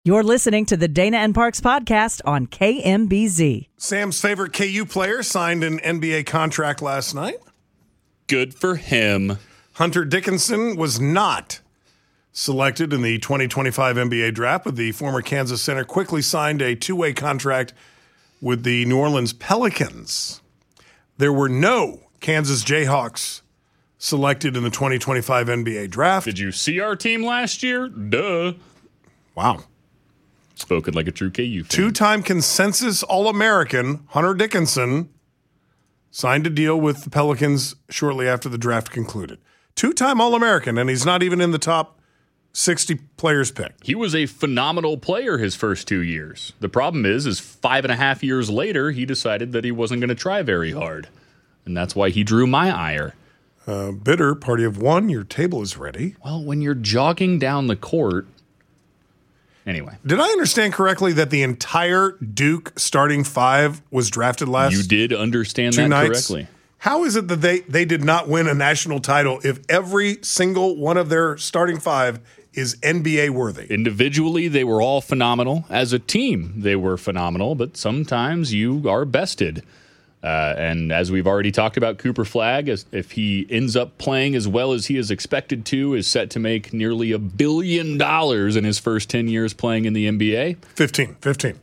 You're listening to the Dana and Parks podcast on KMBZ. Sam's favorite KU player signed an NBA contract last night. Good for him. Hunter Dickinson was not selected in the 2025 NBA draft, but the former Kansas center quickly signed a two-way contract with the New Orleans Pelicans. There were no Kansas Jayhawks selected in the 2025 NBA draft. Did you see our team last year? Duh. Wow. Spoken like a true KU fan. Two-time consensus All-American Hunter Dickinson signed a deal with the Pelicans shortly after the draft concluded. Two-time All-American, and he's not even in the top 60 players picked. He was a phenomenal player his first 2 years. The problem is 5.5 years later, he decided that he wasn't going to try very hard. And that's why he drew my ire. Bitter, party of one, your table is ready. Well, when you're jogging down the court... Anyway. Did I understand correctly that the entire Duke starting five was drafted last You did understand that nights? correctly. How is it that they did not win a national title if every single one of their starting five is NBA worthy? Individually, they were all phenomenal. As a team, they were phenomenal, but sometimes you are bested. And as we've already talked about, Cooper Flagg, if he ends up playing as well as he is expected to, is set to make nearly $1 billion in his first 10 years playing in the NBA. 15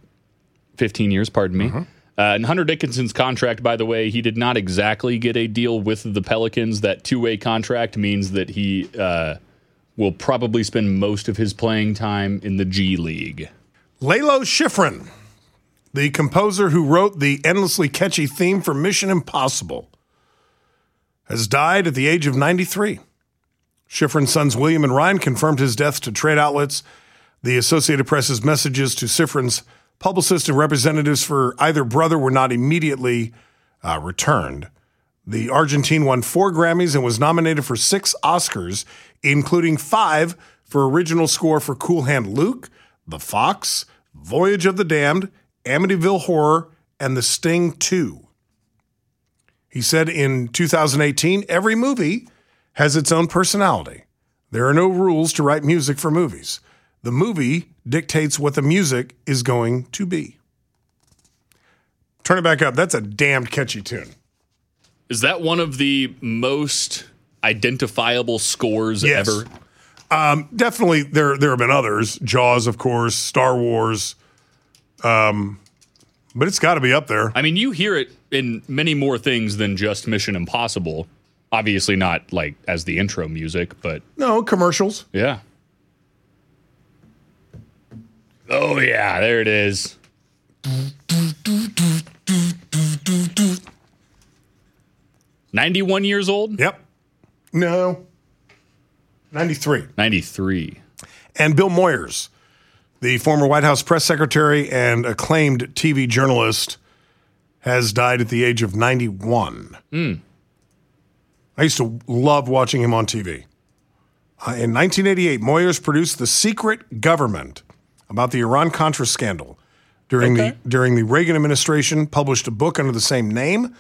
years, pardon me. Uh-huh. And Hunter Dickinson's contract, by the way, he did not exactly get a deal with the Pelicans. That two-way contract means that he will probably spend most of his playing time in the G League. Lalo Schifrin, the composer who wrote the endlessly catchy theme for Mission Impossible, has died at the age of 93. Schifrin's sons William and Ryan confirmed his death to trade outlets. The Associated Press's messages to Schifrin's publicists and representatives for either brother were not immediately returned. The Argentine won 4 Grammys and was nominated for 6 Oscars, including 5 for original score for Cool Hand Luke, The Fox, Voyage of the Damned, Amityville Horror, and The Sting 2. He said in 2018, every movie has its own personality. There are no rules to write music for movies. The movie dictates what the music is going to be. Turn it back up. That's a damned catchy tune. Is that one of the most identifiable scores ever? Definitely, there have been others. Jaws, of course, Star Wars. But it's got to be up there. I mean, you hear it in many more things than just Mission Impossible. Obviously not like as the intro music, but... No, commercials. Yeah. Oh, yeah, there it is. 91 years old? Yep. No. 93. 93. And Bill Moyers, the former White House press secretary and acclaimed TV journalist, has died at the age of 91. I used to love watching him on TV. In 1988, Moyers produced The Secret Government about the Iran-Contra scandal. During the Reagan administration, published a book under the same name.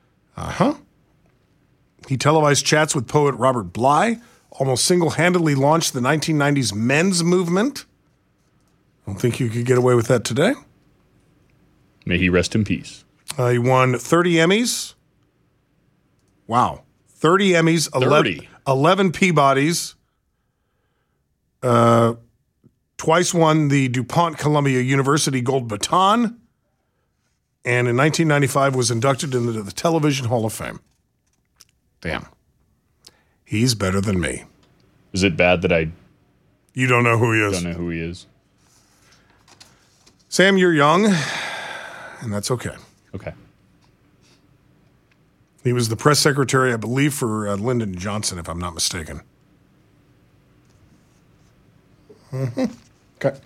He televised chats with poet Robert Bly, almost single-handedly launched the 1990s men's movement. I don't think you could get away with that today. May he rest in peace. He won 30 Emmys. Wow. 30 Emmys, 11 Peabodys. Twice won the DuPont Columbia University Gold Baton. And in 1995 was inducted into the Television Hall of Fame. Damn. He's better than me. Is it bad that You don't know who he is? don't know who he is? Sam, you're young, and that's okay. Okay. He was the press secretary, I believe, for Lyndon Johnson, if I'm not mistaken. Okay.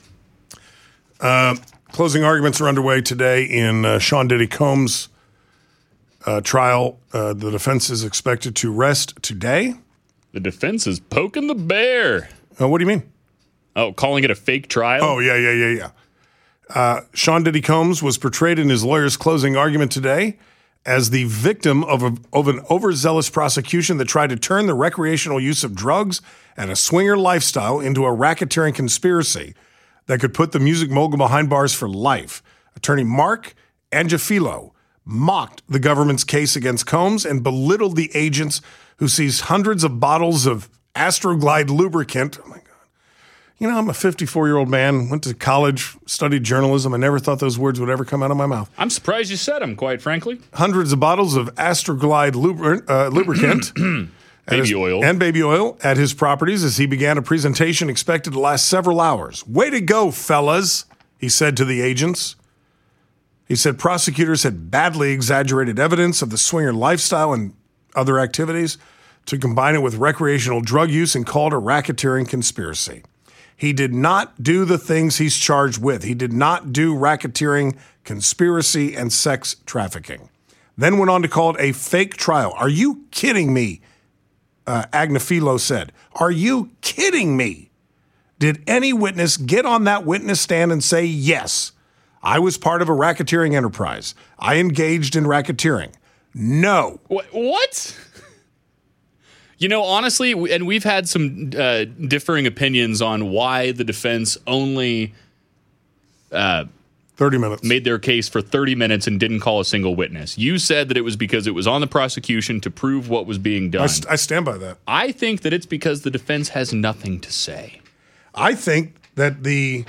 Closing arguments are underway today in Sean Diddy Combs' trial. The defense is expected to rest today. The defense is poking the bear. What do you mean? Oh, calling it a fake trial? Oh, yeah. Sean Diddy Combs was portrayed in his lawyer's closing argument today as the victim of an overzealous prosecution that tried to turn the recreational use of drugs and a swinger lifestyle into a racketeering conspiracy. that could put the music mogul behind bars for life. Attorney Mark Angifilo mocked the government's case against Combs and belittled the agents who seized hundreds of bottles of Astroglide lubricant. Oh, my God. You know, I'm a 54-year-old man, went to college, studied journalism. I never thought those words would ever come out of my mouth. I'm surprised you said them, quite frankly. Hundreds of bottles of Astroglide lubricant and baby oil at his properties as he began a presentation expected to last several hours. Way to go, fellas, he said to the agents. He said prosecutors had badly exaggerated evidence of the swinger lifestyle and other activities to combine it with recreational drug use and called a racketeering conspiracy. He did not do the things he's charged with. He did not do racketeering, conspiracy, and sex trafficking. Then went on to call it a fake trial. Are you kidding me? Agnifilo said. Are you kidding me? Did any witness get on that witness stand and say, yes, I was part of a racketeering enterprise. I engaged in racketeering? No. What? You know, honestly, and we've had some differing opinions on why the defense only 30 minutes made their case for 30 minutes and didn't call a single witness. You said that it was because it was on the prosecution to prove what was being done. I stand by that. I think that it's because the defense has nothing to say. I think that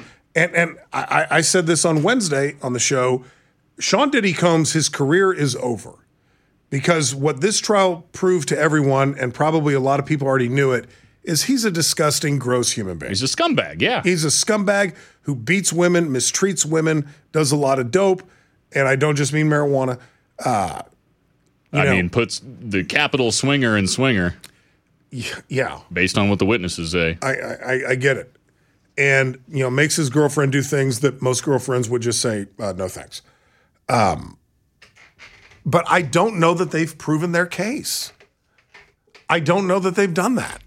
I said this on Wednesday on the show, Sean Diddy Combs, his career is over. Because what this trial proved to everyone, and probably a lot of people already knew it, is he's a disgusting, gross human being. He's a scumbag, yeah. He's a scumbag who beats women, mistreats women, does a lot of dope, and I don't just mean marijuana. Puts the capital swinger in swinger. Yeah. Based on what the witnesses say. I get it. And, makes his girlfriend do things that most girlfriends would just say, no thanks. But I don't know that they've proven their case. I don't know that they've done that.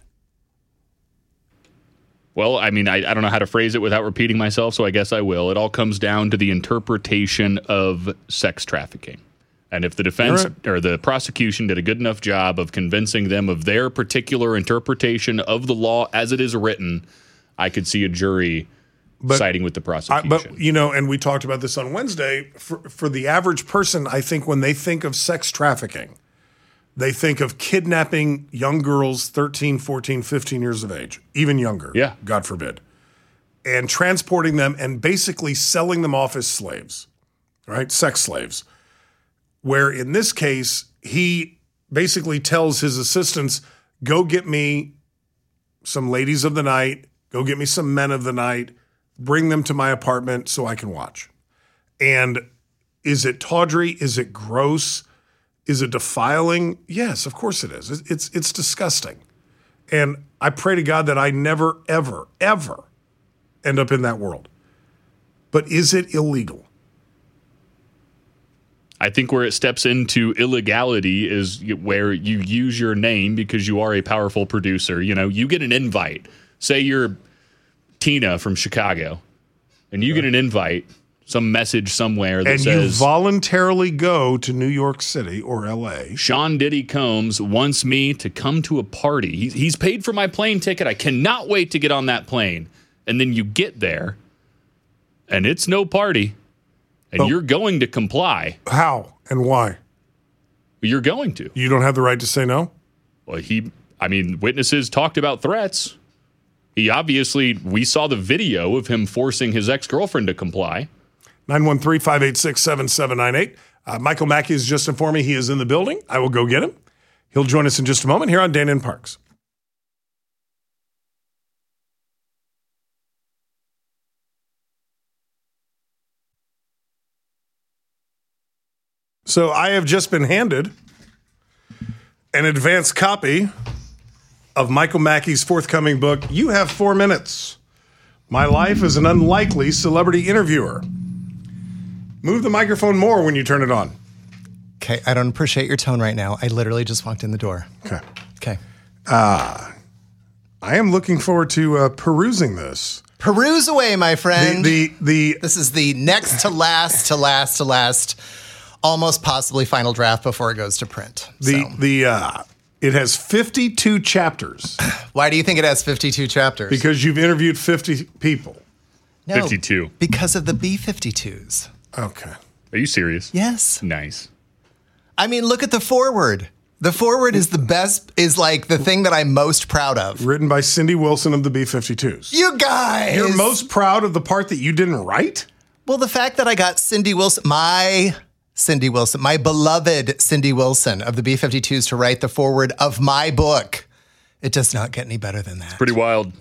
Well, I mean, I don't know how to phrase it without repeating myself, so I guess I will. It all comes down to the interpretation of sex trafficking. And if the defense or the prosecution did a good enough job of convincing them of their particular interpretation of the law as it is written, I could see a jury siding with the prosecution. And we talked about this on Wednesday. For the average person, I think when they think of sex trafficking, they think of kidnapping young girls 13, 14, 15 years of age, even younger, God forbid, and transporting them and basically selling them off as slaves, right? Sex slaves. Where in this case, he basically tells his assistants, go get me some ladies of the night, go get me some men of the night, bring them to my apartment so I can watch. And is it tawdry? Is it gross? Is it defiling? Yes, of course it is. It's disgusting. And I pray to God that I never, ever, ever end up in that world. But is it illegal? I think where it steps into illegality is where you use your name because you are a powerful producer. You get an invite. Say you're Tina from Chicago, and you get an invite, some message somewhere that says... And you voluntarily go to New York City or L.A. Sean Diddy Combs wants me to come to a party. He's paid for my plane ticket. I cannot wait to get on that plane. And then you get there, and it's no party, and you're going to comply. How and why? You're going to. You don't have the right to say no? Well, witnesses talked about threats. We saw the video of him forcing his ex-girlfriend to comply. 913-586-7798. Michael Mackey has just informed me he is in the building. I will go get him. He'll join us in just a moment here on Dana and Parks. So I have just been handed an advanced copy of Michael Mackey's forthcoming book, You Have 4 Minutes. My Life as an Unlikely Celebrity Interviewer. Move the microphone more when you turn it on. Okay, I don't appreciate your tone right now. I literally just walked in the door. Okay. I am looking forward to perusing this. Peruse away, my friend. This is the next to last, almost possibly final draft before it goes to print. It has 52 chapters. Why do you think it has 52 chapters? Because you've interviewed 50 people. No, 52. Because of the B-52s. Okay. Are you serious? Yes. Nice. I mean, look at the foreword. The foreword is the best, is like the thing that I'm most proud of. Written by Cindy Wilson of the B-52s. You guys! You're most proud of the part that you didn't write? Well, the fact that I got Cindy Wilson, my beloved Cindy Wilson of the B-52s to write the foreword of my book. It does not get any better than that. Pretty wild.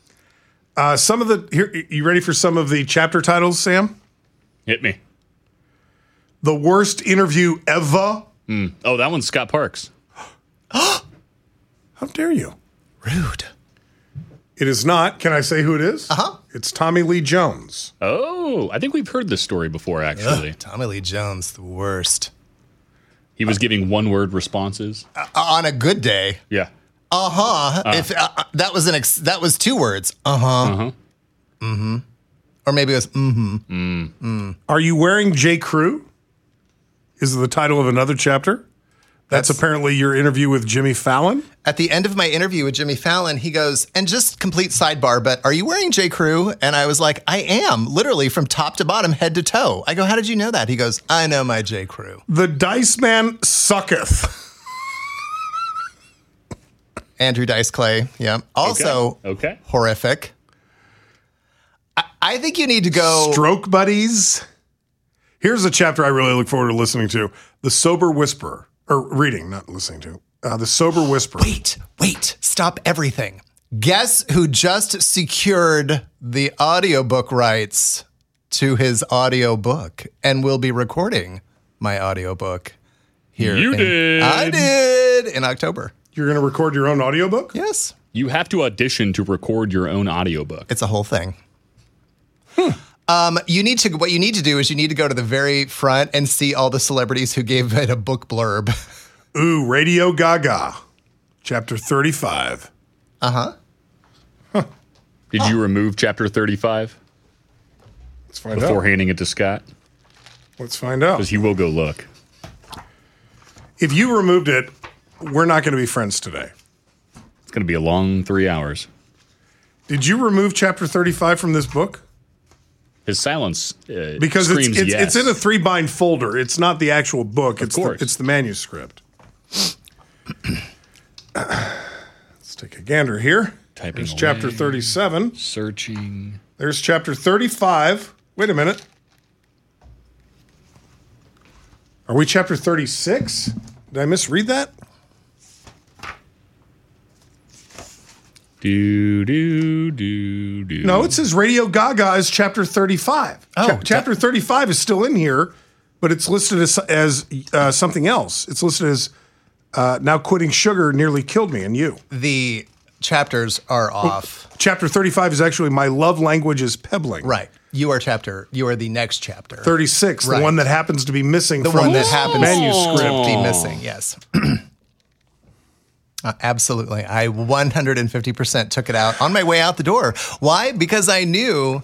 You ready for some of the chapter titles, Sam? Hit me. The worst interview ever. Oh, that one's Scott Parks. How dare you? Rude. It is not. Can I say who it is? Uh-huh. It's Tommy Lee Jones. Oh, I think we've heard this story before, actually. Tommy Lee Jones, the worst. He was giving one-word responses. On a good day. Yeah. If that was 2 words. Mm-hmm. Or maybe it was mm-hmm. Are you wearing J. Crew? Is the title of another chapter. That's apparently your interview with Jimmy Fallon. At the end of my interview with Jimmy Fallon, he goes, and just complete sidebar, but are you wearing J. Crew? And I was like, I am, literally from top to bottom, head to toe. I go, how did you know that? He goes, I know my J. Crew. The Dice Man sucketh. Andrew Dice Clay, yeah. Also, Okay. horrific. I think you need to go. Stroke Buddies. Here's a chapter I really look forward to listening to. The Sober Whisperer. Or reading, not listening to. The Sober Whisperer. Wait, stop everything. Guess who just secured the audiobook rights to his audiobook and will be recording my audiobook here. You did. I did in October. You're going to record your own audiobook? Yes. You have to audition to record your own audiobook. It's a whole thing. What you need to do is you need to go to the very front and see all the celebrities who gave it a book blurb. Ooh, Radio Gaga. Chapter 35. Did you remove chapter 35 Let's find before out. handing it to Scott? Let's find out. Because he will go look. If you removed it, we're not going to be friends today. It's going to be a long 3 hours. Did you remove chapter 35 from this book? His silence Because screams yes. it's in a 3-bind folder. It's not the actual book. Of course. It's the manuscript. Let's take a gander here. Typing There's away. chapter 37. Searching. There's chapter 35. Wait a minute. Are we chapter 36? Did I misread that? No, it says Radio Gaga is chapter 35. Chapter 35 is still in here, but it's listed as something else. It's listed as now quitting sugar nearly killed me and you. The chapters are off. Chapter 35 is actually my love language is pebbling. Right. You are the next chapter. 36, Right. the one that happens to be missing The from one that this happens manuscript. to be missing, yes. Absolutely. I 150% took it out on my way out the door. Why? Because I knew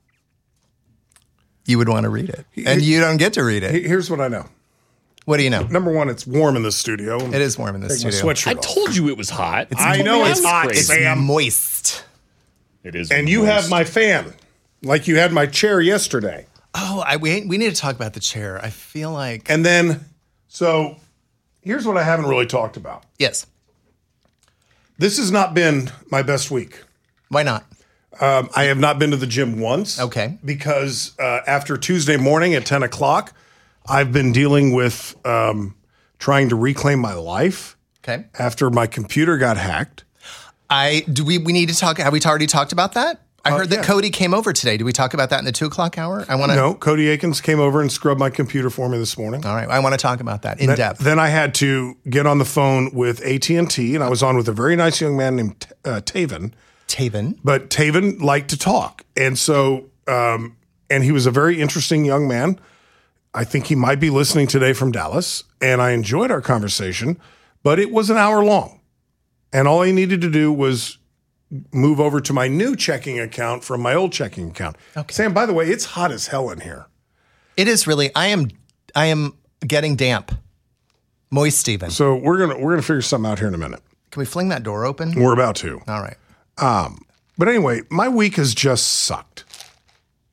you would want to read it. And you don't get to read it. Here's what I know. What do you know? Number one, it's warm in the studio. It is warm in this Take my studio. sweatshirt I off. told you it was hot. I know it's hot, crazy. Sam. Moist. It is. And you moist. have my fan, like you had my chair yesterday. Oh, we need to talk about the chair. I feel like... And then, so here's what I haven't really talked about. Yes. This has not been my best week. Why not? I have not been to the gym once. Okay. Because after Tuesday morning at 10 o'clock, I've been dealing with trying to reclaim my life Okay. after my computer got hacked. We need to talk. Have we already talked about that? I heard that yeah. Cody came over today. Did we talk about that in the 2 o'clock hour? I want to. No, Cody Akins came over and scrubbed my computer for me this morning. All right. I want to talk about that in depth. Then I had to get on the phone with AT&T, and I was on with a very nice young man named Taven. Taven. But Taven liked to talk. And so, and he was a very interesting young man. I think he might be listening today from Dallas. And I enjoyed our conversation, but it was an hour long. And all he needed to do was move over to my new checking account from my old checking account. Okay. Sam, by the way, it's hot as hell in here. It is really. I am getting damp. Moist, Steven. So we're gonna figure something out here in a minute. Can we fling that door open? We're about to. All right. But anyway, my week has just sucked.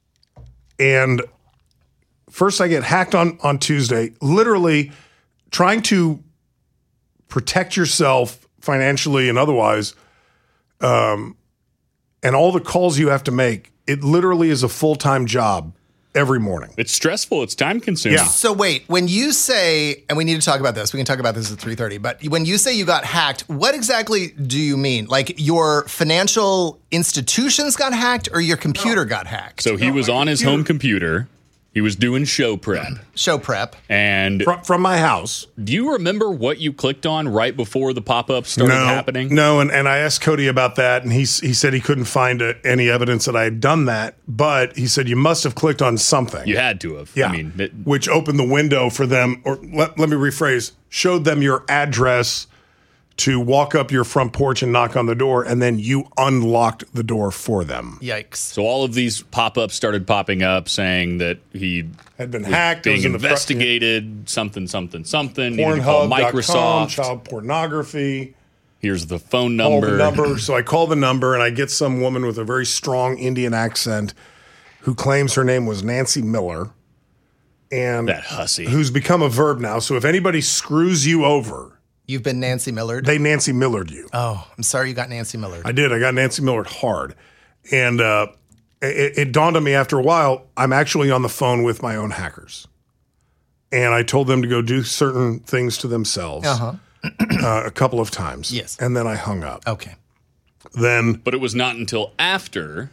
And first I get hacked on Tuesday, literally trying to protect yourself financially and otherwise. And all the calls you have to make, it literally is a full-time job every morning. It's stressful. It's time consuming. Yeah. So wait, when you say, and we need to talk about this, we can talk about this at 3:30, but when you say you got hacked, what exactly do you mean? Like your financial institutions got hacked or your computer got hacked? So he was on his home computer. He was doing show prep. Show prep. And From my house. do you remember what you clicked on right before the pop-up started happening? No, and I asked Cody about that, and he said he couldn't find any evidence that I had done that, but he said you must have clicked on something. You had to have. Yeah, I mean, which opened the window for them, or let me rephrase, showed them your address to walk up your front porch and knock on the door, and then you unlocked the door for them. Yikes. so all of these pop-ups started popping up saying that he Had been was hacked, it being was in the investigated, something, needed to call Pornhub.com, Microsoft. child pornography. Here's the phone Call number. the number. So I call the number, and I get some woman with a very strong Indian accent who claims her name was Nancy Miller, and That hussy. who's become a verb now. So if anybody screws you over, You've been Nancy Millard. they Nancy Millered you. Oh, I'm sorry you got Nancy Millard. I did. I got Nancy Millered hard. And it dawned on me after a while, I'm actually on the phone with my own hackers. And I told them to go do certain things to themselves a couple of times. Yes. And then I hung up. Okay. Then But it was not until after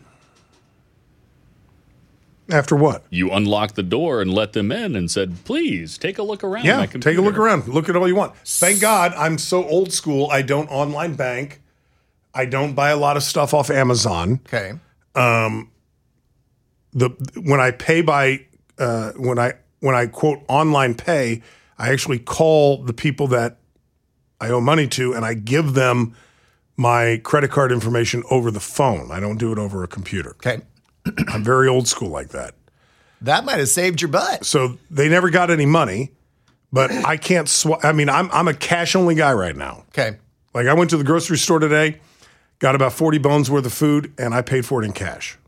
what? you unlocked the door and let them in and said, please, take a look around my Yeah, computer. take a look around. Look at all you want. Thank God I'm so old school. I don't online bank. I don't buy a lot of stuff off Amazon. Okay. When I pay by when I quote online pay, I actually call the people that I owe money to, and I give them my credit card information over the phone. I don't do it over a computer. Okay. I'm very old school like that. That might have saved your butt. So they never got any money, but I can't I mean, I'm a cash only guy right now. Okay. Like I went to the grocery store today, got about 40 bones worth of food, and I paid for it in cash.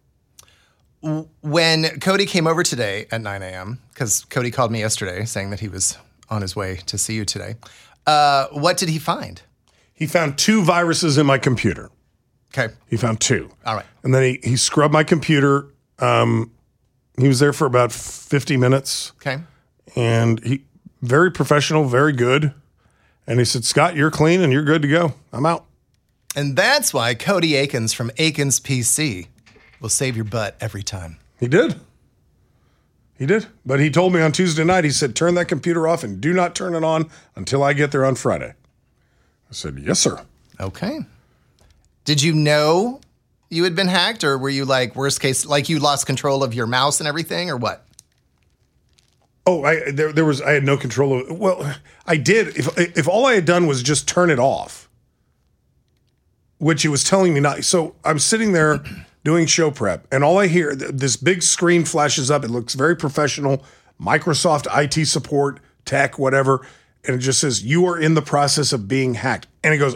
When Cody came over today at 9 a.m., because Cody called me yesterday saying that he was on his way to see you today, what did he find? He found 2 viruses in my computer. Okay. He found 2. All right. And then he scrubbed my computer. He was there for about 50 minutes, Okay. and he very professional, very good. And he said, Scott, you're clean and you're good to go. I'm out. And that's why Cody Akins from Akins PC will save your butt every time. He did. He did. But he told me on Tuesday night, he said, turn that computer off and do not turn it on until I get there on Friday. I said, yes, sir. Okay. Did you know you had been hacked, or were you like, worst case, like you lost control of your mouse and everything, or what? Oh, I had no control of. Well, I did. If all I had done was just turn it off, which it was telling me not. So I'm sitting there doing show prep, and all I hear, this big screen flashes up. It looks very professional, Microsoft IT support, tech, whatever, and it just says you are in the process of being hacked, and it goes.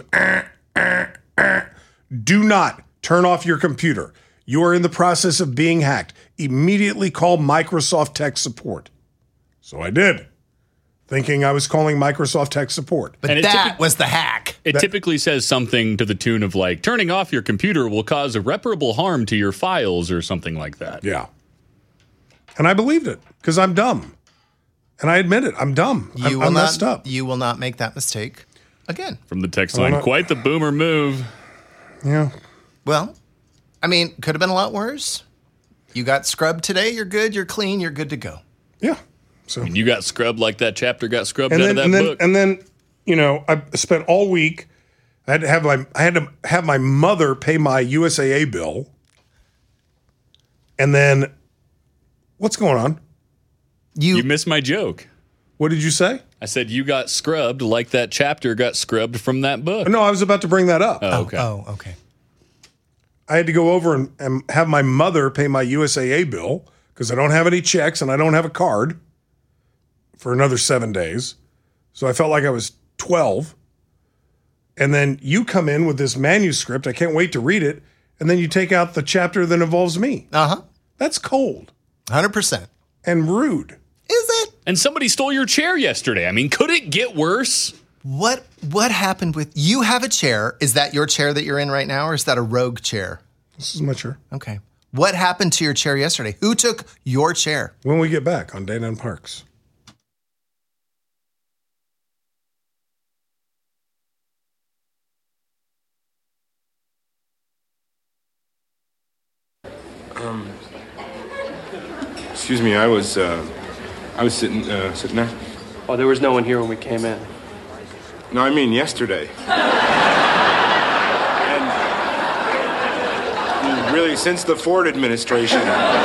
Do not turn off your computer. You are in the process of being hacked. Immediately call Microsoft Tech Support. So I did, thinking I was calling Microsoft Tech Support. But And it that was the hack. It typically says something to the tune of like, turning off your computer will cause irreparable harm to your files or something like that. Yeah. And I believed it because I'm dumb. And I admit it. I'm dumb. I'm messed up. You will not make that mistake again. From the text line, quite the boomer move. Yeah. Well, I mean, could have been a lot worse. You got scrubbed today. You're good. You're clean. You're good to go. Yeah. So And you got scrubbed like that chapter got scrubbed and out then, of that book. and then, you know, I spent all week. I had to have my mother pay my USAA bill. And then, what's going on? You missed my joke. What did you say? I said you got scrubbed like that chapter got scrubbed from that book. No, I was about to bring that up. Oh, okay. Oh, okay. I had to go over and have my mother pay my USAA bill because I don't have any checks and I don't have a card for another 7 days. So I felt like I was 12. And then you come in with this manuscript. I can't wait to read it. And then you take out the chapter that involves me. Uh-huh. That's cold. 100%. and rude. Is it? And somebody stole your chair yesterday. I mean, could it get worse? What happened with you have a chair? Is that your chair that you're in right now, or is that a rogue chair? This is my chair. Okay. What happened to your chair yesterday? Who took your chair? When we get back on Dana and Parks. Excuse me, I was sitting there. Oh, there was no one here when we came in. No, I mean yesterday. And really, since the Ford administration.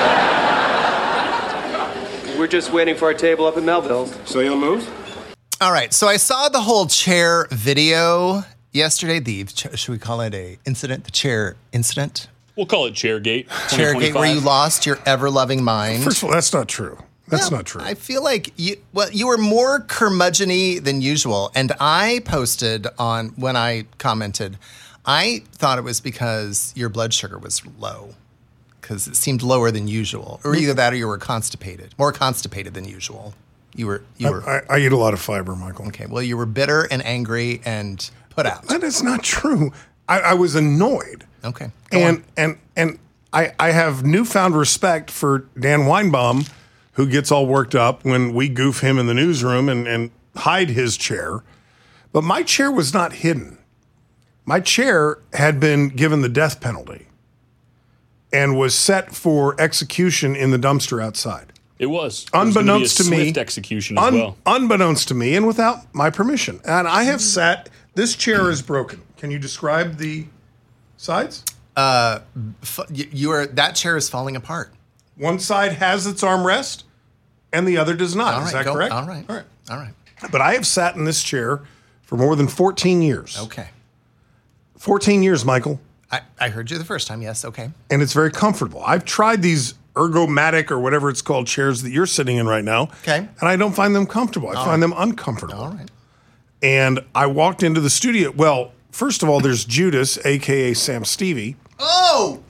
We're just waiting for our table up at Melville's. So you'll move? All right. So I saw the whole chair video yesterday. Should we call it a incident? The chair incident? We'll call it Chairgate. Chairgate, where you lost your ever-loving mind. First of all, that's not true. That's not true. I feel like you were more curmudgeon-y than usual. And I posted when I commented, I thought it was because your blood sugar was low, because it seemed lower than usual. Or either that or you were constipated, more constipated than usual. You were. I eat a lot of fiber, Michael. Okay, well, you were bitter and angry and put out. That is not true. I was annoyed. Okay. And I have newfound respect for Dan Weinbaum, who gets all worked up when we goof him in the newsroom and hide his chair. But my chair was not hidden. My chair had been given the death penalty and was set for execution in the dumpster outside. It was. Unbeknownst to me. Swift execution as well. Unbeknownst to me and without my permission. And I have sat, this chair is broken. Can you describe the sides? That chair is falling apart. One side has its armrest and the other does not. Is that correct? All right. But I have sat in this chair for more than 14 years. Okay. 14 years, Michael. I heard you the first time. Yes. Okay. And it's very comfortable. I've tried these Ergomatic or whatever it's called chairs that you're sitting in right now. Okay. And I don't find them comfortable. I find them uncomfortable. All right. And I walked into the studio. Well, first of all, there's Judas, a.k.a. Sam Stevie. Oh!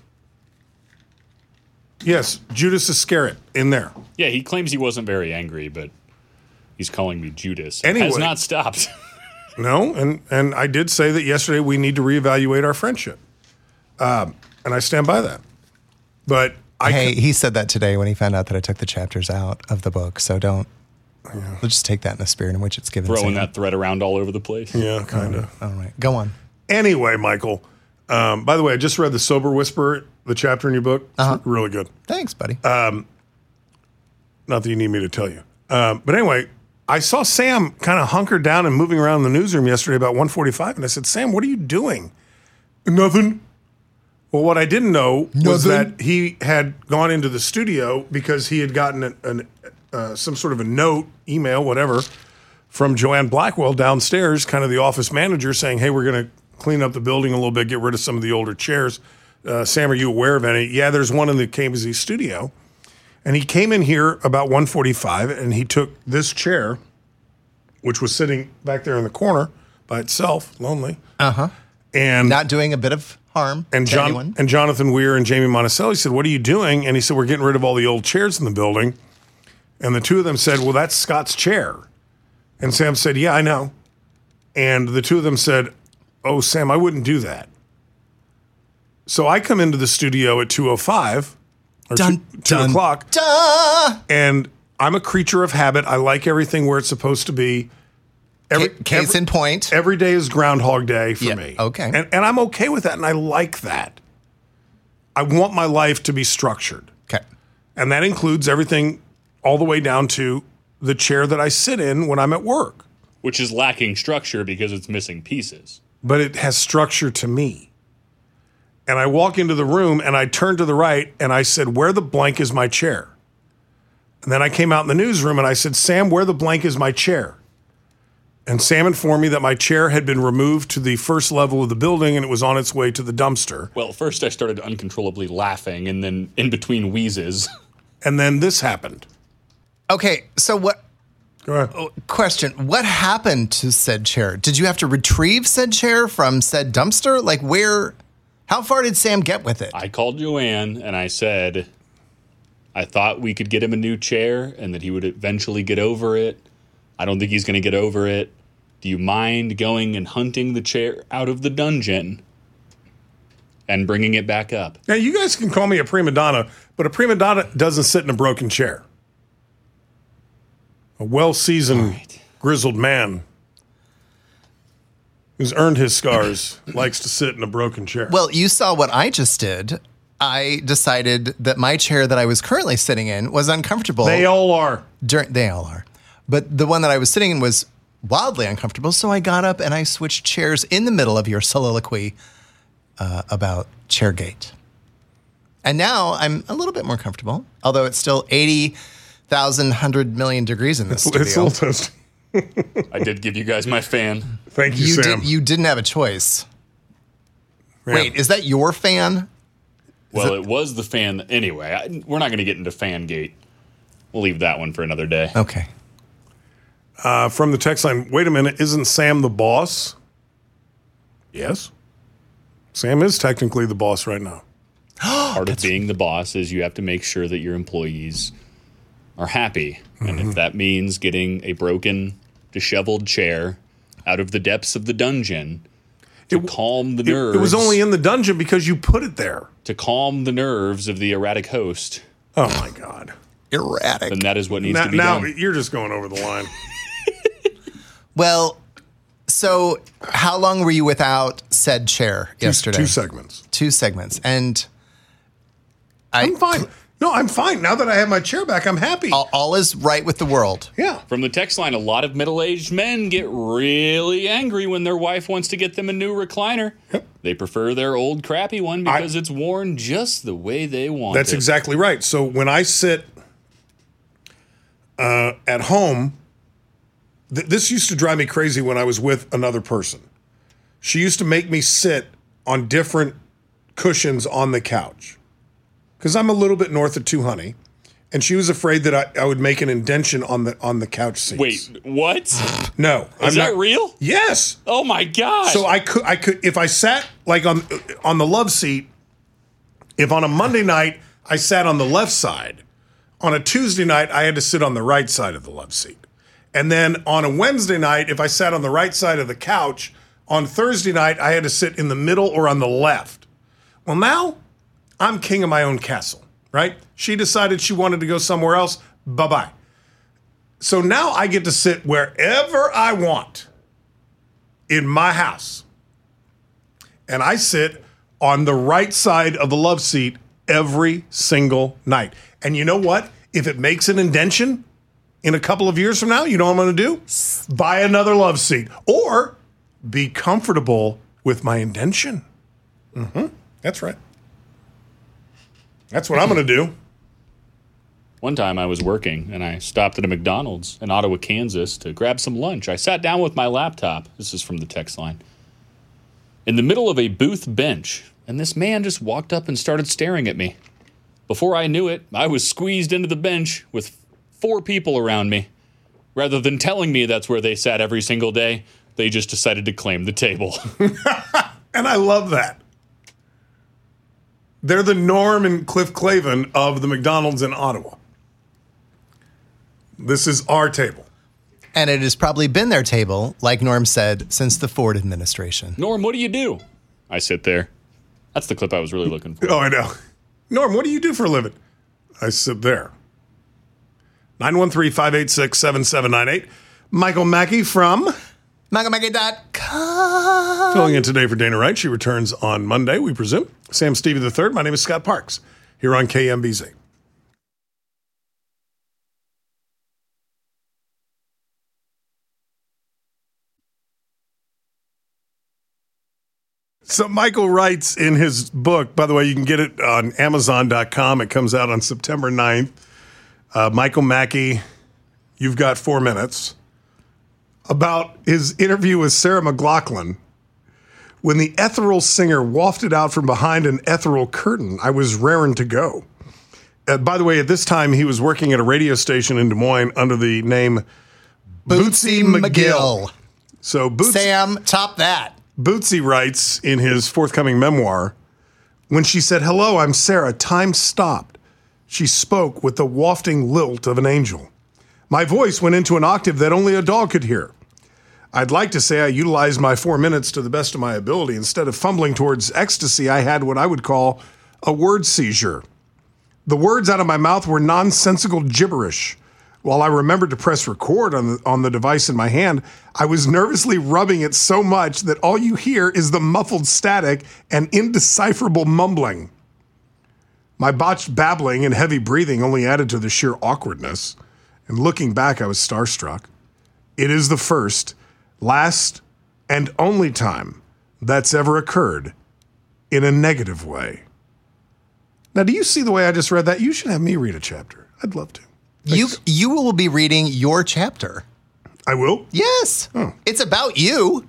Yes, Judas Iscariot in there. Yeah, he claims he wasn't very angry, but he's calling me Judas. Anyway. Has not stopped. No, and I did say that yesterday we need to reevaluate our friendship. And I stand by that. But he said that today when he found out that I took the chapters out of the book. So let's just take that in the spirit in which it's given. Throwing that thread around all over the place. Yeah, kind of. All right, go on. Anyway, Michael, by the way, I just read The Sober Whisperer, the chapter in your book. It's really good. Thanks, buddy. Not that you need me to tell you. But anyway, I saw Sam kind of hunkered down and moving around in the newsroom yesterday about 1:45, and I said, Sam, what are you doing? Nothing. Well, what I didn't know was that he had gone into the studio because he had gotten some sort of a note, email, whatever, from Joanne Blackwell downstairs, kind of the office manager, saying, hey, we're going to clean up the building a little bit, get rid of some of the older chairs. Sam, are you aware of any? Yeah, there's one in the KMZ studio. And he came in here about 1:45, and he took this chair, which was sitting back there in the corner by itself, lonely. And not doing a bit of harm and to anyone. And Jonathan Weir and Jamie Monticelli said, what are you doing? And he said, we're getting rid of all the old chairs in the building. And the two of them said, well, that's Scott's chair. And Sam said, yeah, I know. And the two of them said, oh, Sam, I wouldn't do that. So I come into the studio at 2:05 or 2 o'clock. And I'm a creature of habit. I like everything where it's supposed to be. Case in point. Every day is Groundhog Day for me. Okay. And I'm okay with that, and I like that. I want my life to be structured. Okay. And that includes everything all the way down to the chair that I sit in when I'm at work. Which is lacking structure because it's missing pieces. But it has structure to me. And I walk into the room, and I turn to the right, and I said, where the blank is my chair? And then I came out in the newsroom, and I said, Sam, where the blank is my chair? And Sam informed me that my chair had been removed to the first level of the building and it was on its way to the dumpster. Well, first I started uncontrollably laughing and then in between wheezes. And then this happened. Okay, so what? Go ahead. Question. What happened to said chair? Did you have to retrieve said chair from said dumpster? Like how far did Sam get with it? I called Joanne and I said, I thought we could get him a new chair and that he would eventually get over it. I don't think he's going to get over it. Do you mind going and hunting the chair out of the dungeon and bringing it back up? Now, you guys can call me a prima donna, but a prima donna doesn't sit in a broken chair. A well-seasoned, grizzled man who's earned his scars likes to sit in a broken chair. Well, you saw what I just did. I decided that my chair that I was currently sitting in was uncomfortable. They all are. They all are. But the one that I was sitting in was wildly uncomfortable, so I got up and I switched chairs in the middle of your soliloquy about Chairgate. And now I'm a little bit more comfortable, although it's still 80,000, 100 million degrees in this studio. It's a little toasty. I did give you guys my fan. Thank you, Sam. You didn't have a choice. Yeah. Wait, is that your fan? Well, it was the fan. Anyway, we're not going to get into Fangate. We'll leave that one for another day. Okay. From the text line, wait a minute, isn't Sam the boss? Yes. Sam is technically the boss right now. Part of being the boss is you have to make sure that your employees are happy. And if that means getting a broken, disheveled chair out of the depths of the dungeon to calm the nerves. It was only in the dungeon because you put it there. To calm the nerves of the erratic host. Oh, my God. Erratic. Then that is what needs to be done. Now, you're just going over the line. Well, so how long were you without said chair yesterday? 2 segments. 2 segments. And I'm fine. No, I'm fine. Now that I have my chair back, I'm happy. all is right with the world. Yeah. From the text line, a lot of middle-aged men get really angry when their wife wants to get them a new recliner. Yep. They prefer their old crappy one because it's worn just the way they want it. That's exactly right. So when I sit at home, this used to drive me crazy when I was with another person. She used to make me sit on different cushions on the couch because I'm a little bit north of 200, and she was afraid that I would make an indention on the couch seats. Wait, what? No, Is that real? Yes. Oh my gosh! So I could if I sat like on the love seat. If on a Monday night I sat on the left side, on a Tuesday night I had to sit on the right side of the love seat. And then on a Wednesday night, if I sat on the right side of the couch, on Thursday night, I had to sit in the middle or on the left. Well, now I'm king of my own castle, right? She decided she wanted to go somewhere else. Bye-bye. So now I get to sit wherever I want in my house. And I sit on the right side of the love seat every single night. And you know what? If it makes an indention in a couple of years from now, you know what I'm going to do? Buy another love seat or be comfortable with my indention. That's right. That's what I'm going to do. One time I was working and I stopped at a McDonald's in Ottawa, Kansas to grab some lunch. I sat down with my laptop. This is from the text line. In the middle of a booth bench, and this man just walked up and started staring at me. Before I knew it, I was squeezed into the bench with 4 people around me. Rather than telling me that's where they sat every single day, they just decided to claim the table. And I love that. They're the Norm and Cliff Clavin of the McDonald's in Ottawa. This is our table. And it has probably been their table, like Norm said, since the Ford administration. Norm, what do you do? I sit there. That's the clip I was really looking for. Oh, I know. Norm, what do you do for a living? I sit there. 913-586-7798. Michael Mackey from MichaelMackey.com. filling in today for Dana Wright. She returns on Monday, we presume. Sam Stevie III. My name is Scott Parks here on KMBZ. So Michael writes in his book, by the way, you can get it on Amazon.com. It comes out on September 9th. Michael Mackey, You've Got 4 Minutes, about his interview with Sarah McLachlan. When the ethereal singer wafted out from behind an ethereal curtain, I was raring to go. By the way, at this time, he was working at a radio station in Des Moines under the name Bootsy McGill. So Sam, top that. Bootsy writes in his forthcoming memoir, when she said, "Hello, I'm Sarah, time stopped. She spoke with the wafting lilt of an angel. My voice went into an octave that only a dog could hear. I'd like to say I utilized my 4 minutes to the best of my ability. Instead of fumbling towards ecstasy, I had what I would call a word seizure. The words out of my mouth were nonsensical gibberish. While I remembered to press record on the device in my hand, I was nervously rubbing it so much that all you hear is the muffled static and indecipherable mumbling. My botched babbling and heavy breathing only added to the sheer awkwardness, and looking back, I was starstruck. It is the first, last, and only time that's ever occurred in a negative way. Now, do you see the way I just read that? You should have me read a chapter. I'd love to. You will be reading your chapter. I will? Yes. Oh. It's about you.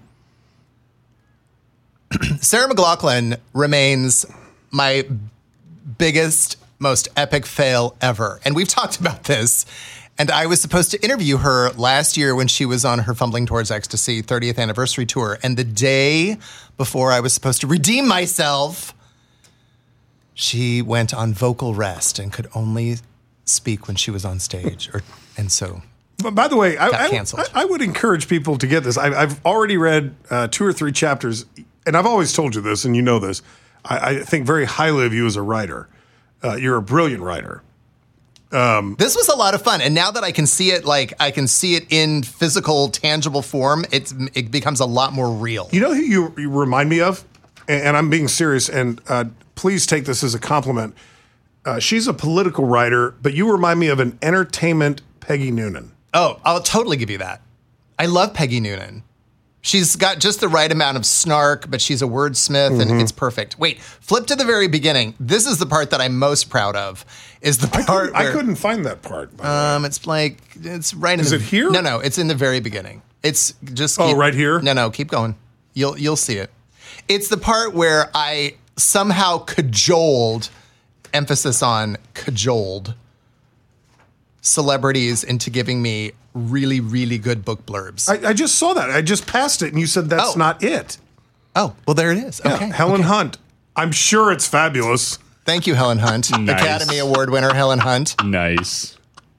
Sarah McLachlan remains my biggest, most epic fail ever. And we've talked about this. And I was supposed to interview her last year when she was on her Fumbling Towards Ecstasy 30th anniversary tour. And the day before I was supposed to redeem myself, she went on vocal rest and could only speak when she was on stage. And so... But by the way, canceled. I would encourage people to get this. I've already read 2 or 3 chapters, and I've always told you this, and you know this. I think very highly of you as a writer. You're a brilliant writer. This was a lot of fun, and now that I can see it, I can see it in physical, tangible form, it becomes a lot more real. You know who you remind me of? And I'm being serious, and please take this as a compliment. She's a political writer, but you remind me of an entertainment Peggy Noonan. Oh, I'll totally give you that. I love Peggy Noonan. She's got just the right amount of snark, but she's a wordsmith, and it's perfect. Wait, flip to the very beginning. This is the part that I'm most proud of. Is the part I couldn't find that part. By the way. It's right in. Is it here? No, it's in the very beginning. It's just. Right here. No, keep going. You'll see it. It's the part where I somehow cajoled, emphasis on cajoled, celebrities into giving me really, really good book blurbs. I just saw that. I just passed it, and you said that's not it. Oh, well, there it is. Yeah, Okay. Helen Hunt. I'm sure it's fabulous. Thank you, Helen Hunt. Nice. Academy Award winner Helen Hunt. Nice.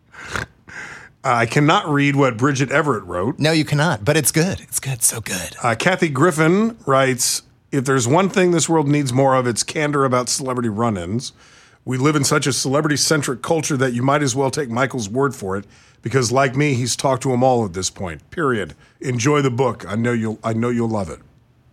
I cannot read what Bridget Everett wrote. No, you cannot, but it's good. It's good. So good. Kathy Griffin writes, if there's one thing this world needs more of, it's candor about celebrity run-ins. We live in such a celebrity-centric culture that you might as well take Michael's word for it, because like me, he's talked to them all at this point. Period. Enjoy the book. I know you'll love it.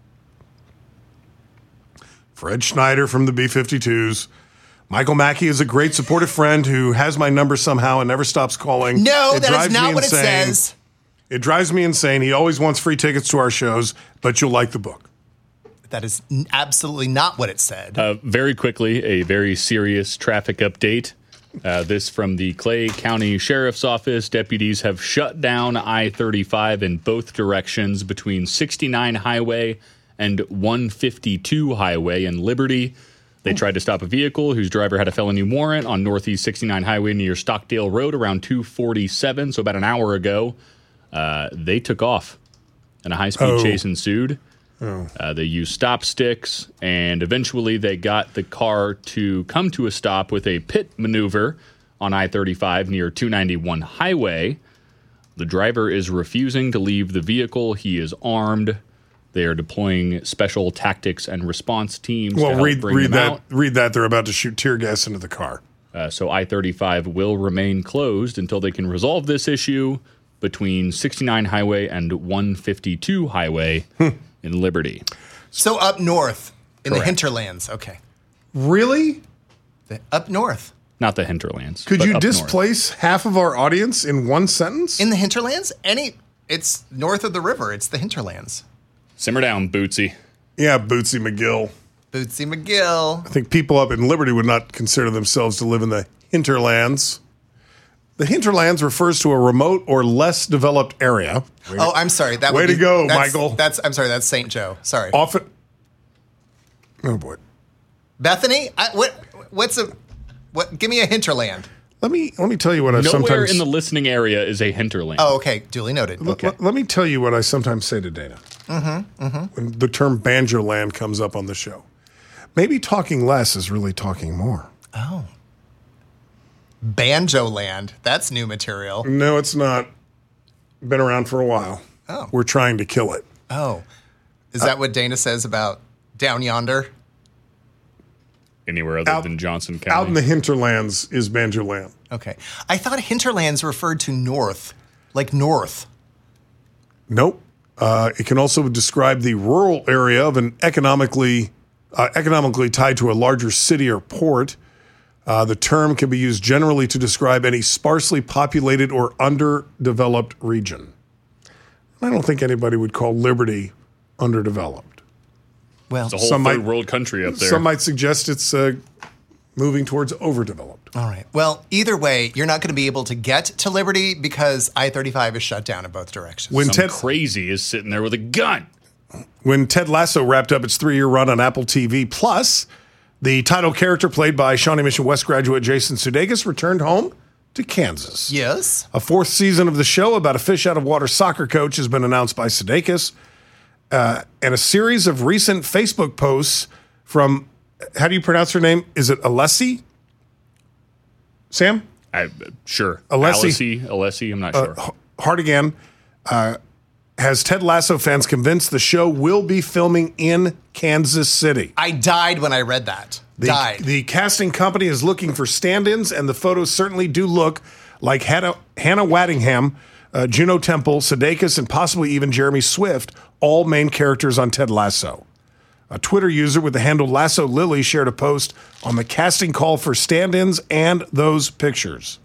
Fred Schneider from the B-52s. Michael Mackey is a great supportive friend who has my number somehow and never stops calling. No, that is not what it says. It drives me insane. He always wants free tickets to our shows, but you'll like the book. That is absolutely not what it said. Very quickly, a very serious traffic update. This from the Clay County Sheriff's Office. Deputies have shut down I-35 in both directions between 69 Highway and 152 Highway in Liberty. They tried to stop a vehicle whose driver had a felony warrant on Northeast 69 Highway near Stockdale Road around 2:47, so about an hour ago. They took off, and a high-speed chase ensued. They used stop sticks, and eventually they got the car to come to a stop with a pit maneuver on I-35 near 291 Highway. The driver is refusing to leave the vehicle. He is armed. They are deploying special tactics and response teams to help bring him out. Read that. They're about to shoot tear gas into the car. So I-35 will remain closed until they can resolve this issue between 69 Highway and 152 Highway in Liberty. So up north in Correct. the hinterlands. Okay. Really? Up north. Not the hinterlands. Could but you up north. displace half of our audience in one sentence? In the hinterlands? It's north of the river. It's the hinterlands. Simmer down, Bootsy. Yeah, Bootsy McGill. Bootsy McGill. I think people up in Liberty would not consider themselves to live in the hinterlands. The hinterlands refers to a remote or less developed area. Oh, I'm sorry. Way to go, Michael. I'm sorry. That's St. Joe. Sorry. Often. Oh boy. Bethany. Give me a hinterland. Let me tell you what I Nowhere sometimes. in the listening area is a hinterland. Oh, okay. Duly noted. Okay. Let me tell you what I sometimes say to Dana. When the term banjo land comes up on the show. Maybe talking less is really talking more. Oh. Banjoland. That's new material. No, it's not. Been around for a while. Oh. We're trying to kill it. Oh. Is that what Dana says about Down Yonder? Anywhere other than Johnson County. Out in the hinterlands is Banjoland. Okay. I thought hinterlands referred to north, like north. Nope. It can also describe the rural area of an economically tied to a larger city or port. The term can be used generally to describe any sparsely populated or underdeveloped region. I don't think anybody would call Liberty underdeveloped. Well, It's a whole Some third might- world country up there. Some might suggest it's moving towards overdeveloped. all right. Well, either way, you're not going to be able to get to Liberty because I-35 is shut down in both directions. When Some Ted crazy is sitting there with a gun. When Ted Lasso wrapped up its 3-year run on Apple TV Plus, the title character played by Shawnee Mission West graduate Jason Sudeikis returned home to Kansas. Yes. A 4th season of the show about a fish-out-of-water soccer coach has been announced by Sudeikis. And a series of recent Facebook posts from, how do you pronounce her name? Is it Alessi? Sam? Sure. Alessi. Alessi, I'm not sure. Hardigan has Ted Lasso fans convinced the show will be filming in Kansas City. I died when I read that. Died. The casting company is looking for stand-ins, and the photos certainly do look like Hannah Waddingham, Juno Temple, Sudeikis, and possibly even Jeremy Swift, all main characters on Ted Lasso. A Twitter user with the handle Lasso Lily shared a post on the casting call for stand-ins and those pictures.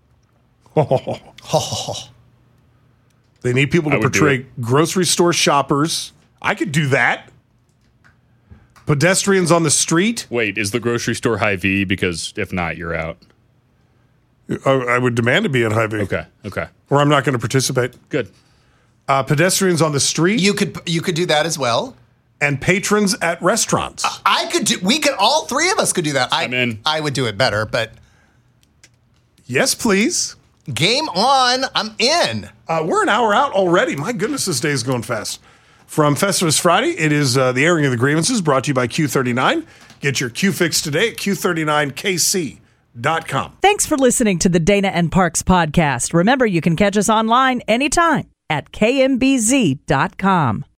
They need people to I would do portray grocery store shoppers. I could do that. Pedestrians on the street. Wait, is the grocery store Hy-Vee? Because if not, you're out. I would demand to be at Hy-Vee. Okay. Or I'm not going to participate. Good. Pedestrians on the street You could do that as well. and patrons at restaurants. All three of us could do that. I'm in. I would do it better, but Yes, please. game on. I'm in. We're an hour out already. My goodness, this day is going fast. From Festivus Friday, it is the airing of the grievances brought to you by Q39. Get your Q fix today at Q39KC.com. Thanks for listening to the Dana and Parks podcast. Remember, you can catch us online anytime at KMBZ.com.